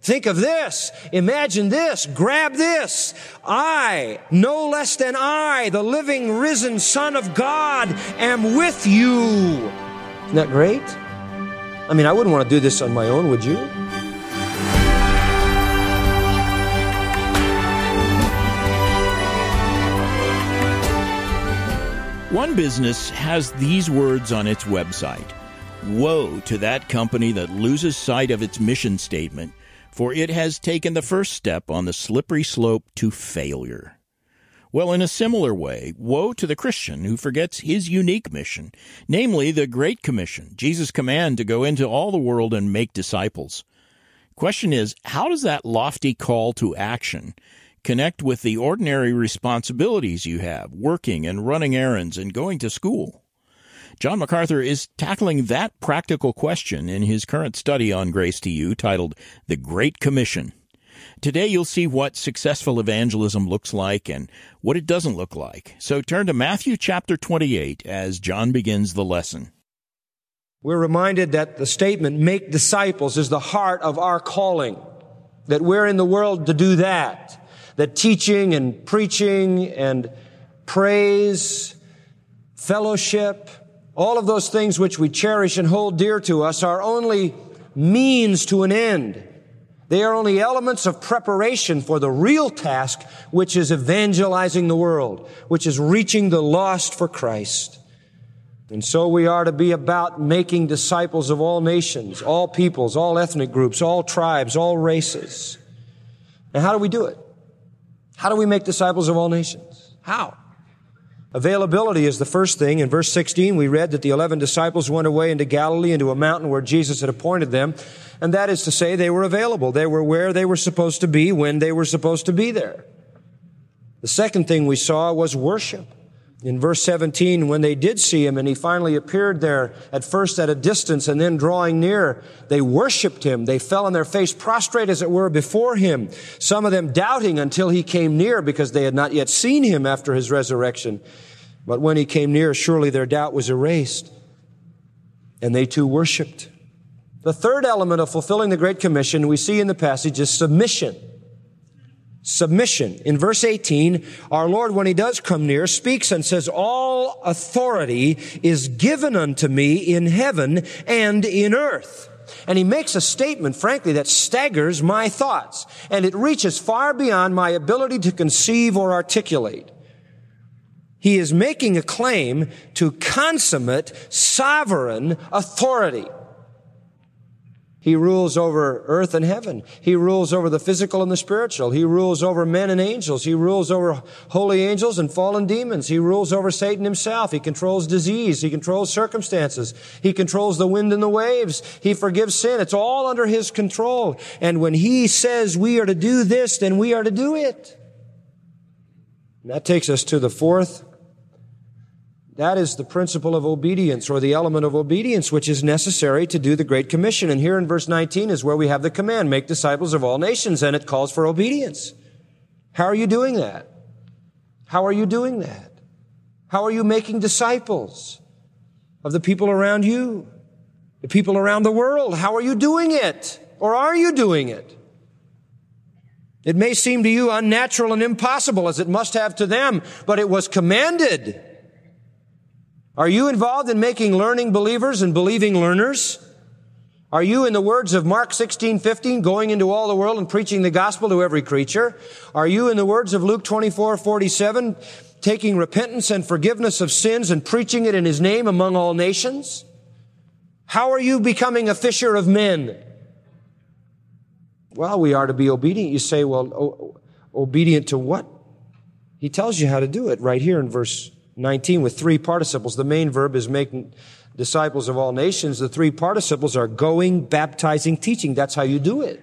Think of this. Imagine this. Grab this. I, no less than I, the living, risen Son of God, am with you. Isn't that great? I mean, I wouldn't want to do this on my own, would you? One business has these words on its website: "Woe to that company that loses sight of its mission statement, for it has taken the first step on the slippery slope to failure." Well, in a similar way, woe to the Christian who forgets his unique mission, namely the Great Commission, Jesus' command to go into all the world and make disciples. Question is, how does that lofty call to action connect with the ordinary responsibilities you have, working and running errands and going to school? John MacArthur is tackling that practical question in his current study on Grace to You titled The Great Commission. Today you'll see what successful evangelism looks like and what it doesn't look like. So turn to Matthew chapter 28 as John begins the lesson. We're reminded that the statement, "make disciples," is the heart of our calling, that we're in the world to do that. That teaching and preaching and praise, fellowship, all of those things which we cherish and hold dear to us are only means to an end. They are only elements of preparation for the real task, which is evangelizing the world, which is reaching the lost for Christ. And so we are to be about making disciples of all nations, all peoples, all ethnic groups, all tribes, all races. And how do we do it? How do we make disciples of all nations? How? Availability is the first thing. In verse 16, we read that the 11 disciples went away into Galilee, into a mountain where Jesus had appointed them. And that is to say, they were available. They were where they were supposed to be when they were supposed to be there. The second thing we saw was worship. In verse 17, when they did see him and he finally appeared there, at first at a distance and then drawing near, they worshiped him. They fell on their face, prostrate as it were, before him. Some of them doubting until he came near because they had not yet seen him after his resurrection. But when he came near, surely their doubt was erased. And they too worshiped. The third element of fulfilling the Great Commission we see in the passage is submission. Submission. In verse 18, our Lord, when he does come near, speaks and says, "All authority is given unto me in heaven and in earth." And he makes a statement, frankly, that staggers my thoughts. And it reaches far beyond my ability to conceive or articulate. He is making a claim to consummate, sovereign authority. He rules over earth and heaven. He rules over the physical and the spiritual. He rules over men and angels. He rules over holy angels and fallen demons. He rules over Satan himself. He controls disease. He controls circumstances. He controls the wind and the waves. He forgives sin. It's all under his control. And when he says we are to do this, then we are to do it. And that takes us to the fourth. That is the principle of obedience, or the element of obedience, which is necessary to do the Great Commission. And here in verse 19 is where we have the command, make disciples of all nations, and it calls for obedience. How are you doing that? How are you doing that? How are you making disciples of the people around you, the people around the world? How are you doing it? Or are you doing it? It may seem to you unnatural and impossible, as it must have to them, but it was commanded. Are you involved in making learning believers and believing learners? Are you, in the words of Mark 16:15, going into all the world and preaching the gospel to every creature? Are you, in the words of Luke 24:47, taking repentance and forgiveness of sins and preaching it in his name among all nations? How are you becoming a fisher of men? Well, we are to be obedient. You say, well, obedient to what? He tells you how to do it right here in verse 19 with three participles. The main verb is making disciples of all nations. The three participles are going, baptizing, teaching. That's how you do it.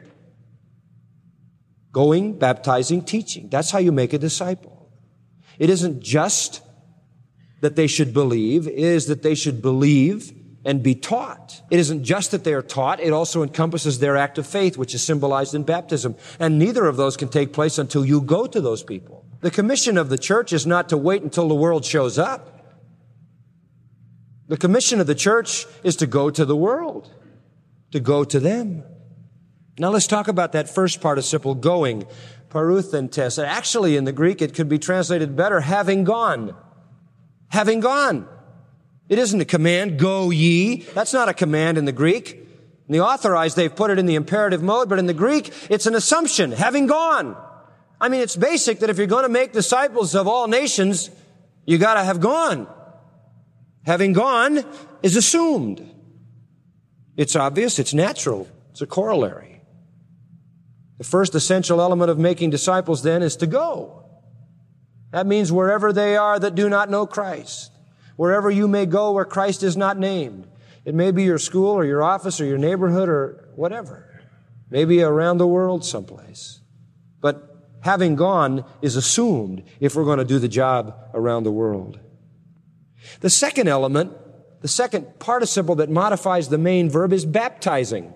Going, baptizing, teaching. That's how you make a disciple. It isn't just that they should believe. It is that they should believe and be taught. It isn't just that they are taught. It also encompasses their act of faith, which is symbolized in baptism. And neither of those can take place until you go to those people. The commission of the church is not to wait until the world shows up. The commission of the church is to go to the world, to go to them. Now let's talk about that first participle, going, paruthentes. Actually, in the Greek, it could be translated better, having gone. Having gone. It isn't a command, go ye. That's not a command in the Greek. In the Authorized, they've put it in the imperative mode, but in the Greek, it's an assumption, having gone. I mean, it's basic that if you're going to make disciples of all nations, you got to have gone. Having gone is assumed. It's obvious, it's natural, it's a corollary. The first essential element of making disciples then is to go. That means wherever they are that do not know Christ, wherever you may go where Christ is not named. It may be your school or your office or your neighborhood or whatever. Maybe around the world someplace. But having gone is assumed if we're going to do the job around the world. The second element, the second participle that modifies the main verb is baptizing.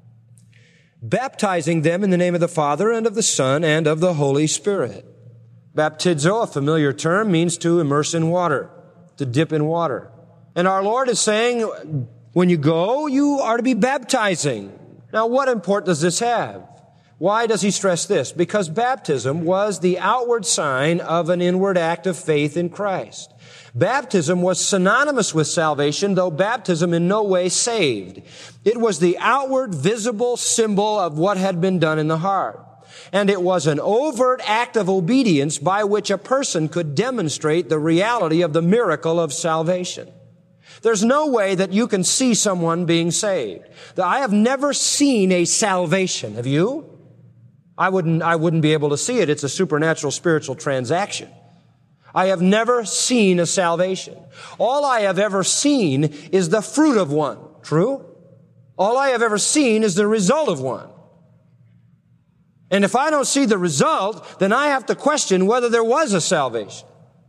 Baptizing them in the name of the Father and of the Son and of the Holy Spirit. Baptizo, a familiar term, means to immerse in water, to dip in water. And our Lord is saying, when you go, you are to be baptizing. Now, what import does this have? Why does he stress this? Because baptism was the outward sign of an inward act of faith in Christ. Baptism was synonymous with salvation, though baptism in no way saved. It was the outward, visible symbol of what had been done in the heart. And it was an overt act of obedience by which a person could demonstrate the reality of the miracle of salvation. There's no way that you can see someone being saved. I have never seen a salvation. Have you? I wouldn't be able to see it. It's a supernatural spiritual transaction. I have never seen a salvation. All I have ever seen is the fruit of one. True? All I have ever seen is the result of one. And if I don't see the result, then I have to question whether there was a salvation.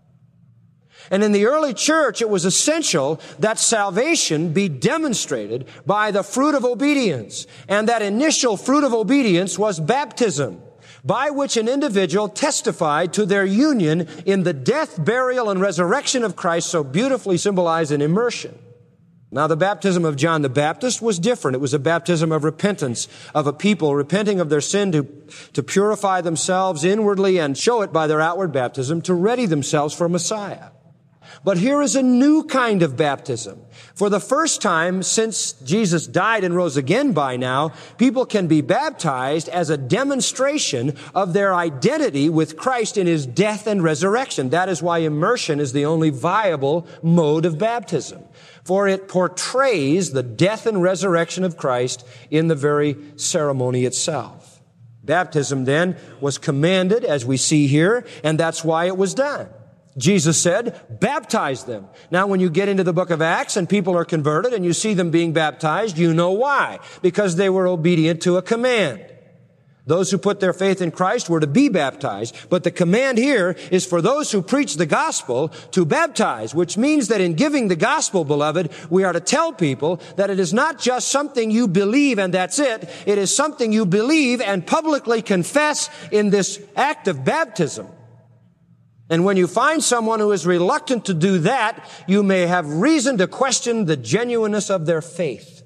And in the early church, it was essential that salvation be demonstrated by the fruit of obedience. And that initial fruit of obedience was baptism, by which an individual testified to their union in the death, burial, and resurrection of Christ, so beautifully symbolized in immersion. Now, the baptism of John the Baptist was different. It was a baptism of repentance, of a people repenting of their sin to purify themselves inwardly and show it by their outward baptism to ready themselves for Messiah. But here is a new kind of baptism. For the first time since Jesus died and rose again by now, people can be baptized as a demonstration of their identity with Christ in His death and resurrection. That is why immersion is the only viable mode of baptism. For it portrays the death and resurrection of Christ in the very ceremony itself. Baptism then was commanded, as we see here, and that's why it was done. Jesus said, baptize them. Now, when you get into the book of Acts and people are converted and you see them being baptized, you know why. Because they were obedient to a command. Those who put their faith in Christ were to be baptized. But the command here is for those who preach the gospel to baptize, which means that in giving the gospel, beloved, we are to tell people that it is not just something you believe and that's it. It is something you believe and publicly confess in this act of baptism. And when you find someone who is reluctant to do that, you may have reason to question the genuineness of their faith.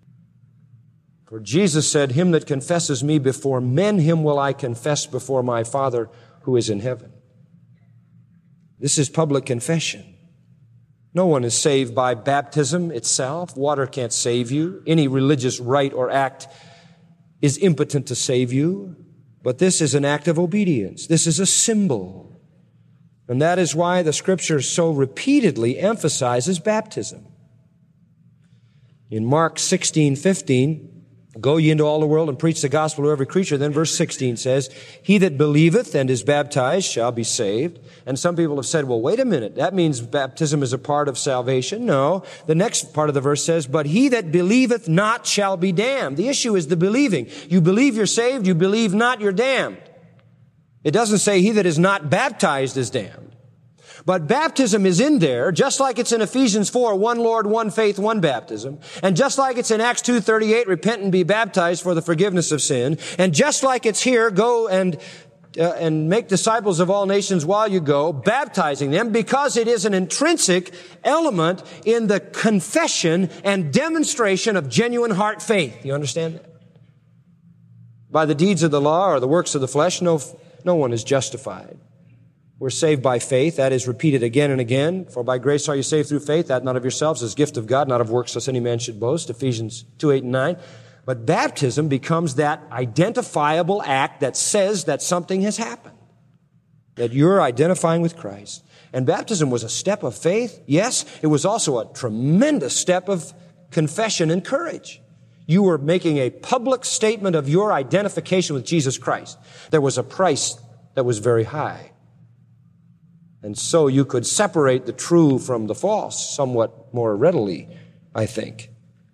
For Jesus said, him that confesses me before men, him will I confess before my Father who is in heaven. This is public confession. No one is saved by baptism itself. Water can't save you. Any religious rite or act is impotent to save you. But this is an act of obedience. This is a symbol. And that is why the Scripture so repeatedly emphasizes baptism. In Mark 16:15, go ye into all the world and preach the gospel to every creature. Then verse 16 says, he that believeth and is baptized shall be saved. And some people have said, well, wait a minute. That means baptism is a part of salvation. No. The next part of the verse says, but he that believeth not shall be damned. The issue is the believing. You believe you're saved. You believe not, you're damned. It doesn't say he that is not baptized is damned. But baptism is in there, just like it's in Ephesians 4, one Lord, one faith, one baptism. And just like it's in Acts 2:38, repent and be baptized for the forgiveness of sin. And just like it's here, go and make disciples of all nations while you go, baptizing them, because it is an intrinsic element in the confession and demonstration of genuine heart faith. You understand that? by the deeds of the law or the works of the flesh, no one is justified. We're saved by faith. That is repeated again and again. For by grace are you saved through faith, that not of yourselves, is gift of God, not of works, lest any man should boast. Ephesians 2:8 and 9. But baptism becomes that identifiable act that says that something has happened, that you're identifying with Christ. And baptism was a step of faith. Yes, it was also a tremendous step of confession and courage. You were making a public statement of your identification with Jesus Christ. There was a price that was very high. And so you could separate the true from the false somewhat more readily, I think.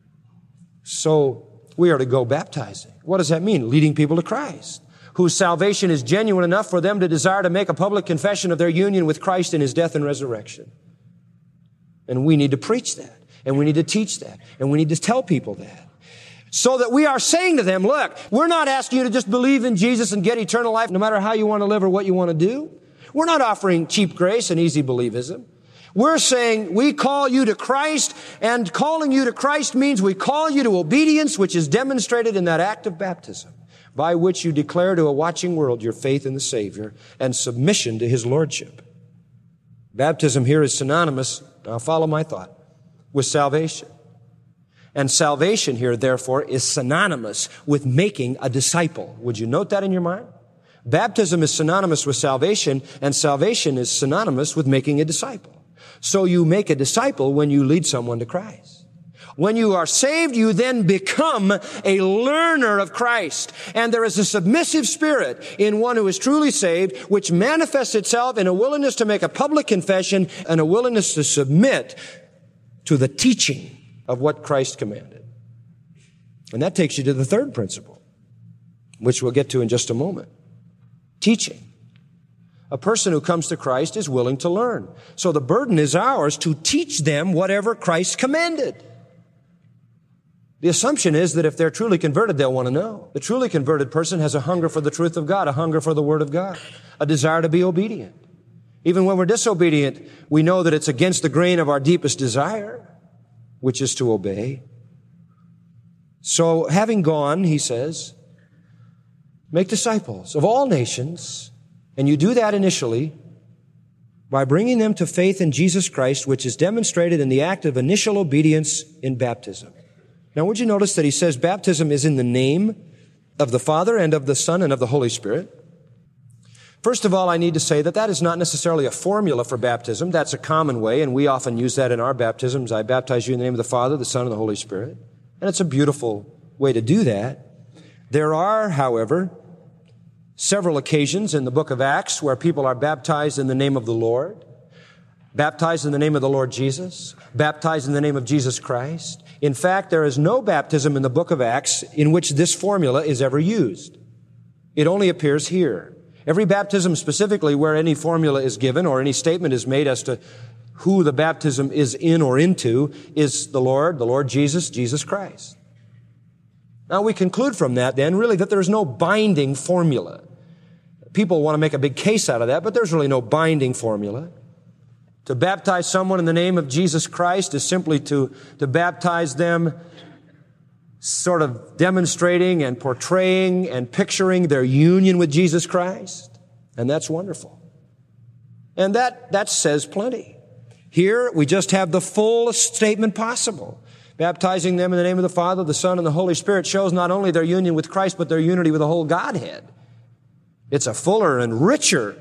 So we are to go baptizing. What does that mean? Leading people to Christ, whose salvation is genuine enough for them to desire to make a public confession of their union with Christ in His death and resurrection. And we need to preach that, and we need to teach that, and we need to tell people that. So that we are saying to them, look, we're not asking you to just believe in Jesus and get eternal life no matter how you want to live or what you want to do. We're not offering cheap grace and easy believism. We're saying we call you to Christ, and calling you to Christ means we call you to obedience, which is demonstrated in that act of baptism, by which you declare to a watching world your faith in the Savior and submission to His Lordship. Baptism here is synonymous, now follow my thought, with salvation. And salvation here, therefore, is synonymous with making a disciple. Would you note that in your mind? Baptism is synonymous with salvation, and salvation is synonymous with making a disciple. So you make a disciple when you lead someone to Christ. When you are saved, you then become a learner of Christ. And there is a submissive spirit in one who is truly saved, which manifests itself in a willingness to make a public confession and a willingness to submit to the teaching of what Christ commanded. And that takes you to the third principle, which we'll get to in just a moment. Teaching. A person who comes to Christ is willing to learn. So the burden is ours to teach them whatever Christ commanded. The assumption is that if they're truly converted, they'll want to know. The truly converted person has a hunger for the truth of God, a hunger for the Word of God, a desire to be obedient. Even when we're disobedient, we know that it's against the grain of our deepest desire, which is to obey. So having gone, he says, make disciples of all nations, and you do that initially by bringing them to faith in Jesus Christ, which is demonstrated in the act of initial obedience in baptism. Now, would you notice that he says baptism is in the name of the Father and of the Son and of the Holy Spirit? First of all, I need to say that that is not necessarily a formula for baptism. That's a common way, and we often use that in our baptisms. I baptize you in the name of the Father, the Son, and the Holy Spirit. And it's a beautiful way to do that. There are, however, several occasions in the book of Acts where people are baptized in the name of the Lord, baptized in the name of the Lord Jesus, baptized in the name of Jesus Christ. In fact, there is no baptism in the book of Acts in which this formula is ever used. It only appears here. Every baptism specifically where any formula is given or any statement is made as to who the baptism is in or into is the Lord Jesus, Jesus Christ. Now we conclude from that then really that there's no binding formula. People want to make a big case out of that, but there's really no binding formula. To baptize someone in the name of Jesus Christ is simply to baptize them sort of demonstrating and portraying and picturing their union with Jesus Christ. And that's wonderful. And that says plenty. Here we just have the fullest statement possible. Baptizing them in the name of the Father, the Son, and the Holy Spirit shows not only their union with Christ, but their unity with the whole Godhead. It's a fuller and richer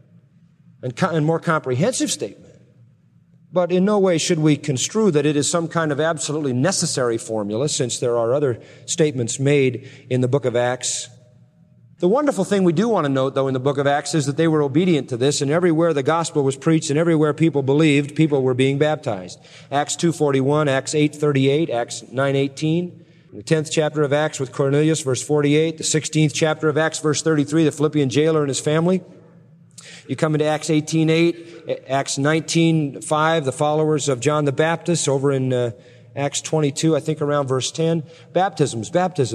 and more comprehensive statement. But in no way should we construe that it is some kind of absolutely necessary formula, since there are other statements made in the book of Acts. The wonderful thing we do want to note, though, in the book of Acts is that they were obedient to this, and everywhere the gospel was preached and everywhere people believed, people were being baptized. Acts 2:41, Acts 8:38, Acts 9:18, the 10th chapter of Acts with Cornelius, verse 48, the 16th chapter of Acts, verse 33, the Philippian jailer and his family. You come into Acts 18:8, Acts 19:5, the followers of John the Baptist, over in Acts 22, I think around verse 10. Baptisms,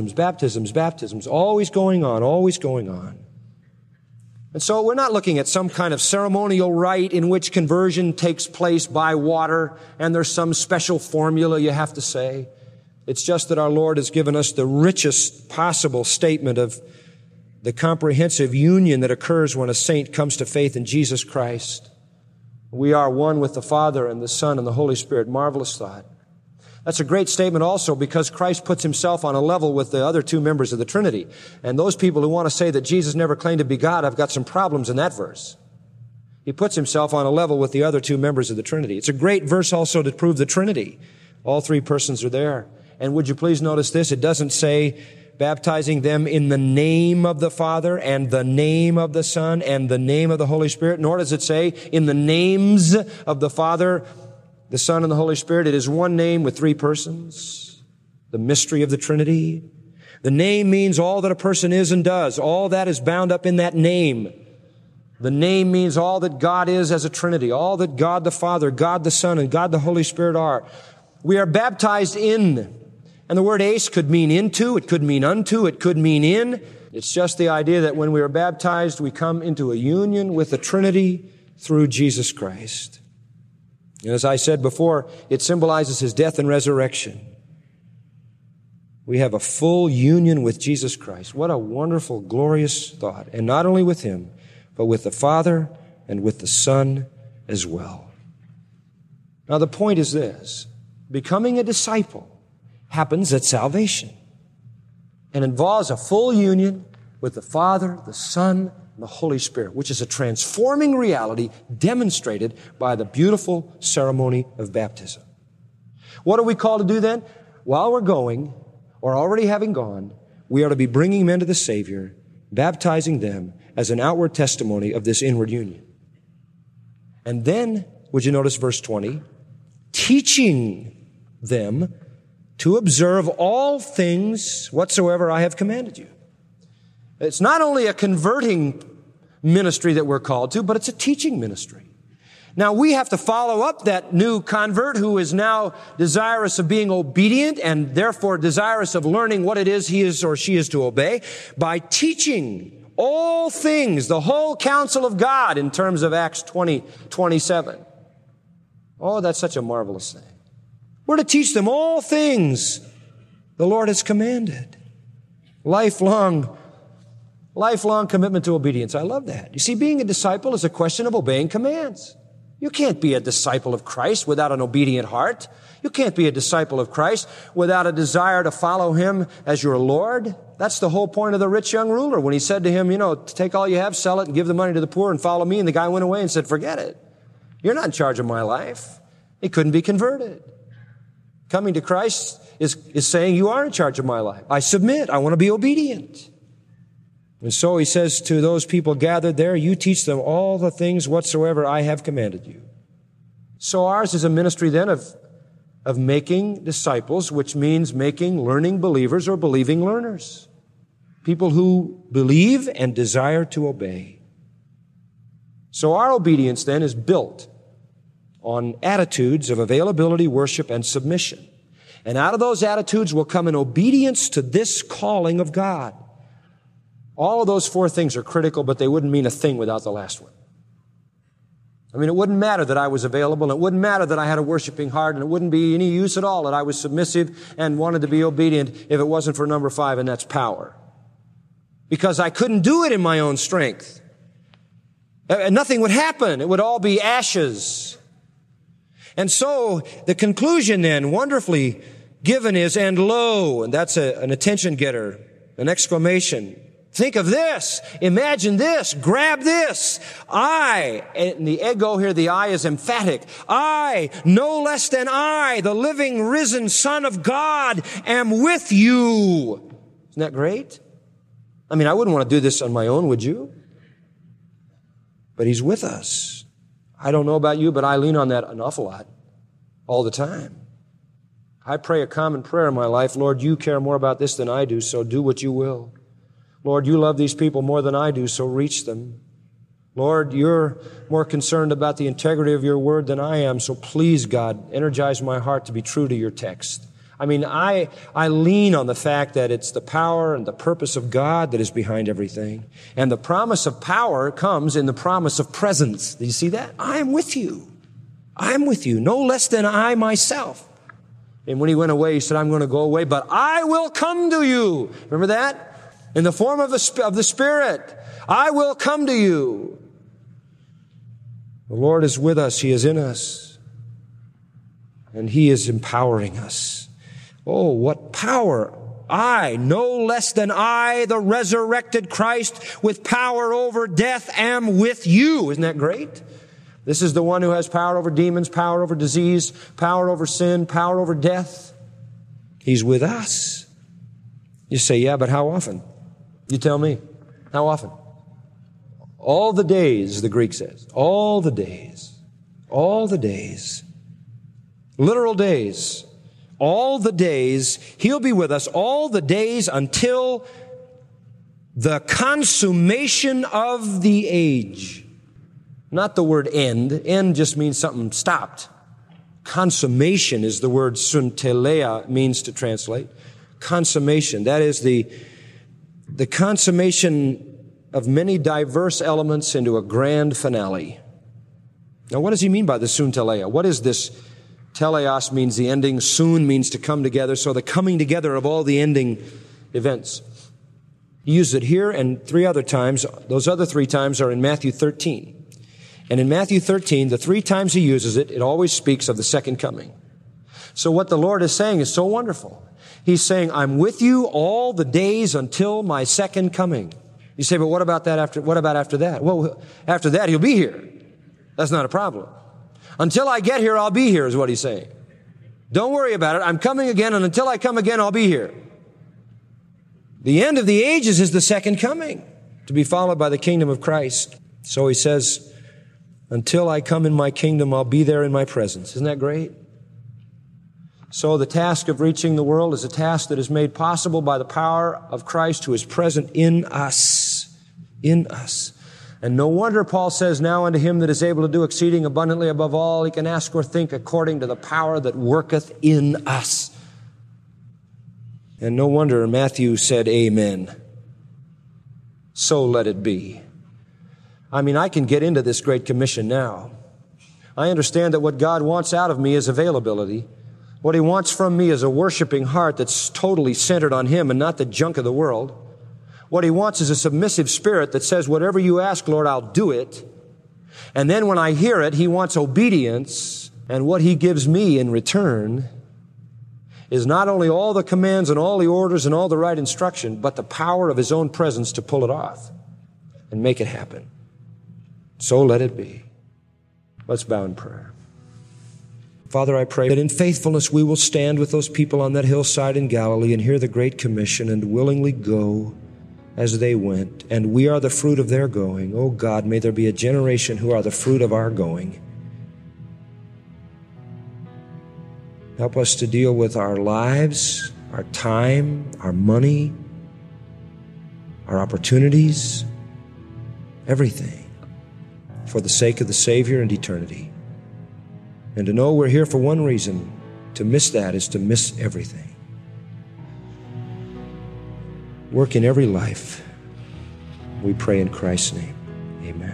always going on. And so we're not looking at some kind of ceremonial rite in which conversion takes place by water, and there's some special formula you have to say. It's just that our Lord has given us the richest possible statement of the comprehensive union that occurs when a saint comes to faith in Jesus Christ. We are one with the Father and the Son and the Holy Spirit. Marvelous thought. That's a great statement also because Christ puts himself on a level with the other two members of the Trinity. And those people who want to say that Jesus never claimed to be God, I've got some problems in that verse. He puts himself on a level with the other two members of the Trinity. It's a great verse also to prove the Trinity. All three persons are there. And would you please notice this? It doesn't say baptizing them in the name of the Father and the name of the Son and the name of the Holy Spirit, nor does it say in the names of the Father, the Son, and the Holy Spirit. It is one name with three persons, the mystery of the Trinity. The name means all that a person is and does. All that is bound up in that name. The name means all that God is as a Trinity, all that God the Father, God the Son, and God the Holy Spirit are. We are baptized in. And the word ace could mean into, it could mean unto, it could mean in. It's just the idea that when we are baptized, we come into a union with the Trinity through Jesus Christ. And as I said before, it symbolizes his death and resurrection. We have a full union with Jesus Christ. What a wonderful, glorious thought. And not only with him, but with the Father and with the Son as well. Now the point is this. Becoming a disciple happens at salvation and involves a full union with the Father, the Son, and the Holy Spirit, which is a transforming reality demonstrated by the beautiful ceremony of baptism. What are we called to do then? While we're going, or already having gone, we are to be bringing men to the Savior, baptizing them as an outward testimony of this inward union. And then, would you notice verse 20? Teaching them to observe all things whatsoever I have commanded you. It's not only a converting ministry that we're called to, but it's a teaching ministry. Now we have to follow up that new convert who is now desirous of being obedient and therefore desirous of learning what it is he is or she is to obey by teaching all things, the whole counsel of God in terms of Acts 20:27. Oh, that's such a marvelous thing. We're to teach them all things the Lord has commanded. Lifelong commitment to obedience. I love that. You see, being a disciple is a question of obeying commands. You can't be a disciple of Christ without an obedient heart. You can't be a disciple of Christ without a desire to follow him as your Lord. That's the whole point of the rich young ruler when he said to him, take all you have, sell it, and give the money to the poor and follow me. And the guy went away and said, forget it. You're not in charge of my life. He couldn't be converted. Coming to Christ is saying, you are in charge of my life. I submit. I want to be obedient. And so he says to those people gathered there, you teach them all the things whatsoever I have commanded you. So ours is a ministry then of making disciples, which means making learning believers or believing learners. People who believe and desire to obey. So our obedience then is built on attitudes of availability, worship, and submission. And out of those attitudes will come an obedience to this calling of God. All of those four things are critical, but they wouldn't mean a thing without the last one. I mean, it wouldn't matter that I was available, and it wouldn't matter that I had a worshiping heart, and it wouldn't be any use at all that I was submissive and wanted to be obedient if it wasn't for number 5, and that's power. Because I couldn't do it in my own strength. Nothing would happen. It would all be ashes. And so the conclusion then, wonderfully given, is, and lo, and that's an attention getter, an exclamation. Think of this. Imagine this. Grab this. I, and the ego here, the I is emphatic. I, no less than I, the living, risen Son of God, am with you. Isn't that great? I mean, I wouldn't want to do this on my own, would you? But he's with us. I don't know about you, but I lean on that an awful lot all the time. I pray a common prayer in my life. Lord, you care more about this than I do, so do what you will. Lord, you love these people more than I do, so reach them. Lord, you're more concerned about the integrity of your word than I am, so please, God, energize my heart to be true to your text. I mean, I lean on the fact that it's the power and the purpose of God that is behind everything. And the promise of power comes in the promise of presence. Do you see that? I am with you. I am with you, no less than I myself. And when he went away, he said, I'm going to go away, but I will come to you. Remember that? in the form of the Spirit. I will come to you. The Lord is with us. He is in us. And He is empowering us. Oh, what power! I, no less than I, the resurrected Christ, with power over death, am with you. Isn't that great? This is the one who has power over demons, power over disease, power over sin, power over death. He's with us. You say, yeah, but how often? You tell me. How often? All the days, the Greek says. All the days. All the days. Literal days. All the days. He'll be with us all the days until the consummation of the age. Not the word end. End just means something stopped. Consummation is the word suntelea means to translate. Consummation. That is the consummation of many diverse elements into a grand finale. Now, what does he mean by the suntelea? What is this? Teleos means the ending. Soon means to come together. So the coming together of all the ending events. He uses it here and 3 other times. Those other 3 times are in Matthew 13. And in Matthew 13, the 3 times he uses it, it always speaks of the second coming. So what the Lord is saying is so wonderful. He's saying, I'm with you all the days until my second coming. You say, but what about after that? Well, after that, He'll be here. That's not a problem. Until I get here, I'll be here, is what He's saying. Don't worry about it. I'm coming again, and until I come again, I'll be here. The end of the ages is the second coming, to be followed by the kingdom of Christ. So He says, until I come in my kingdom, I'll be there in my presence. Isn't that great? So the task of reaching the world is a task that is made possible by the power of Christ who is present in us. In us. And no wonder Paul says, now unto Him that is able to do exceeding abundantly above all He can ask or think according to the power that worketh in us. And no wonder Matthew said, amen. So let it be. I mean, I can get into this Great Commission now. I understand that what God wants out of me is availability. What He wants from me is a worshiping heart that's totally centered on Him and not the junk of the world. What He wants is a submissive spirit that says, whatever you ask, Lord, I'll do it. And then when I hear it, He wants obedience. And what He gives me in return is not only all the commands and all the orders and all the right instruction, but the power of His own presence to pull it off and make it happen. So let it be. Let's bow in prayer. Father, I pray that in faithfulness we will stand with those people on that hillside in Galilee and hear the Great Commission and willingly go as they went. And we are the fruit of their going. Oh God, may there be a generation who are the fruit of our going. Help us to deal with our lives, our time, our money, our opportunities, everything, for the sake of the Savior and eternity. And to know we're here for one reason. To miss that is to miss everything. Work in every life. We pray in Christ's name. Amen.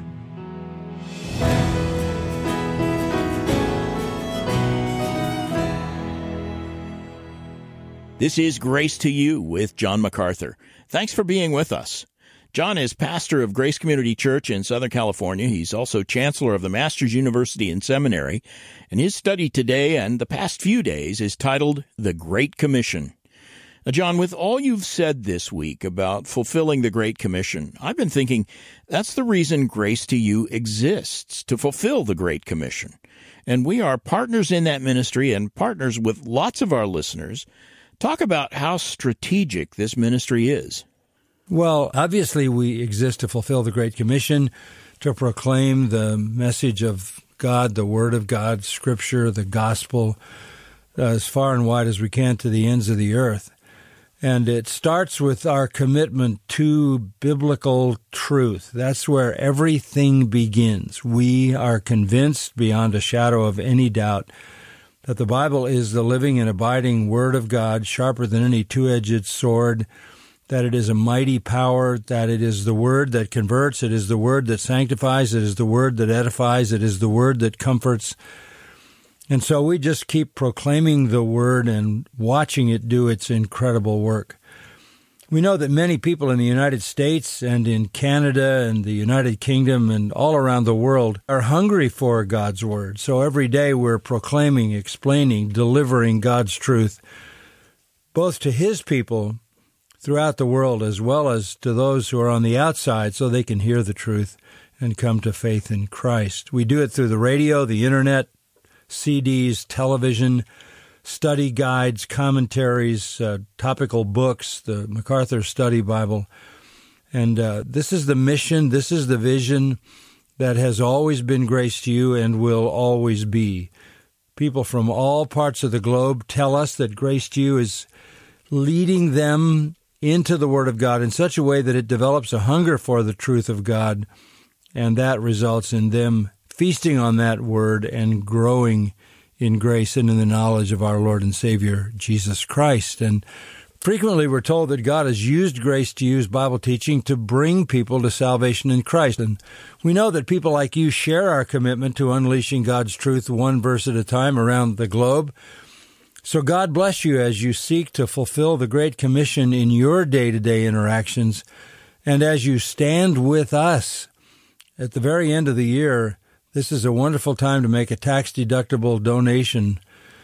This is Grace to You with John MacArthur. Thanks for being with us. John is pastor of Grace Community Church in Southern California. He's also chancellor of the Masters University and Seminary. And his study today and the past few days is titled The Great Commission. Now, John, with all you've said this week about fulfilling the Great Commission, I've been thinking that's the reason Grace to You exists, to fulfill the Great Commission. And we are partners in that ministry and partners with lots of our listeners. Talk about how strategic this ministry is. Well, obviously we exist to fulfill the Great Commission, to proclaim the message of God, the Word of God, Scripture, the Gospel, as far and wide as we can to the ends of the earth. And it starts with our commitment to biblical truth. That's where everything begins. We are convinced beyond a shadow of any doubt that the Bible is the living and abiding Word of God, sharper than any two-edged sword, that it is a mighty power, that it is the Word that converts, it is the Word that sanctifies, it is the Word that edifies, it is the Word that comforts. And so we just keep proclaiming the Word and watching it do its incredible work. We know that many people in the United States and in Canada and the United Kingdom and all around the world are hungry for God's Word. So every day we're proclaiming, explaining, delivering God's truth, both to His people throughout the world as well as to those who are on the outside so they can hear the truth and come to faith in Christ. We do it through the radio, the internet, CDs, television, study guides, commentaries, topical books, the MacArthur Study Bible. And this is the mission, this is the vision that has always been Grace to You and will always be. People from all parts of the globe tell us that Grace to You is leading them into the Word of God in such a way that it develops a hunger for the truth of God, and that results in them feasting on that Word and growing in grace and in the knowledge of our Lord and Savior, Jesus Christ. And frequently we're told that God has used Grace to You's Bible teaching to bring people to salvation in Christ. And we know that people like you share our commitment to unleashing God's truth one verse at a time around the globe. So God bless you as you seek to fulfill the Great Commission in your day-to-day interactions, and as you stand with us at the very end of the year. This is a wonderful time to make a tax-deductible donation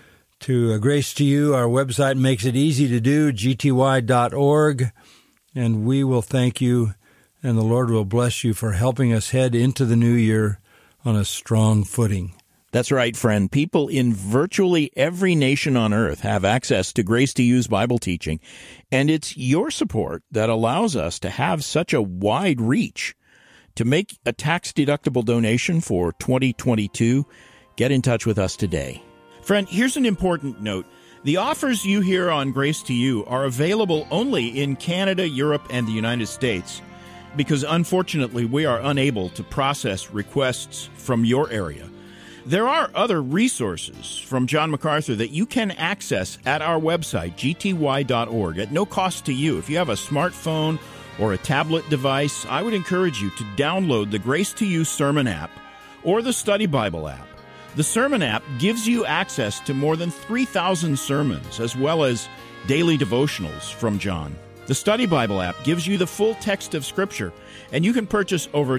to Grace to You. Our website makes it easy to do, gty.org, and we will thank you, and the Lord will bless you for helping us head into the new year on a strong footing. That's right, friend. People in virtually every nation on earth have access to Grace to You's Bible teaching, and it's your support that allows us to have such a wide reach. To make a tax-deductible donation for 2022, get in touch with us today. Friend, here's an important note. The offers you hear on Grace to You are available only in Canada, Europe, and the United States, because unfortunately we are unable to process requests from your area. There are other resources from John MacArthur that you can access at our website, gty.org, at no cost to you. If you have a smartphone or a tablet device, I would encourage you to download the Grace to You Sermon app or the Study Bible app. The Sermon app gives you access to more than 3,000 sermons, as well as daily devotionals from John. The Study Bible app gives you the full text of Scripture, and you can purchase over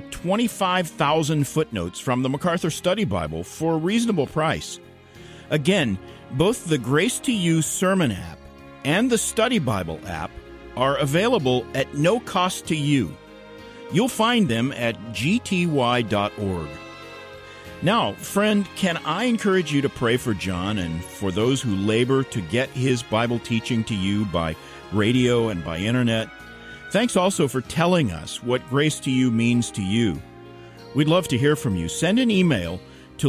25,000 footnotes from the MacArthur Study Bible for a reasonable price. Again, both the Grace to You Sermon app and the Study Bible app are available at no cost to you. You'll find them at gty.org. Now, friend, can I encourage you to pray for John and for those who labor to get his Bible teaching to you by radio and by internet? Thanks also for telling us what Grace to You means to you. We'd love to hear from you. Send an email to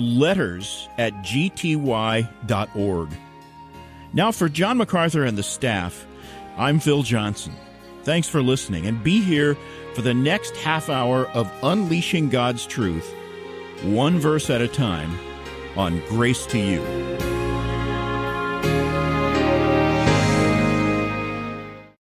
letters@gty.org. Now, for John MacArthur and the staff, I'm Phil Johnson. Thanks for listening, and be here for the next half hour of Unleashing God's Truth, one verse at a time, on Grace to You.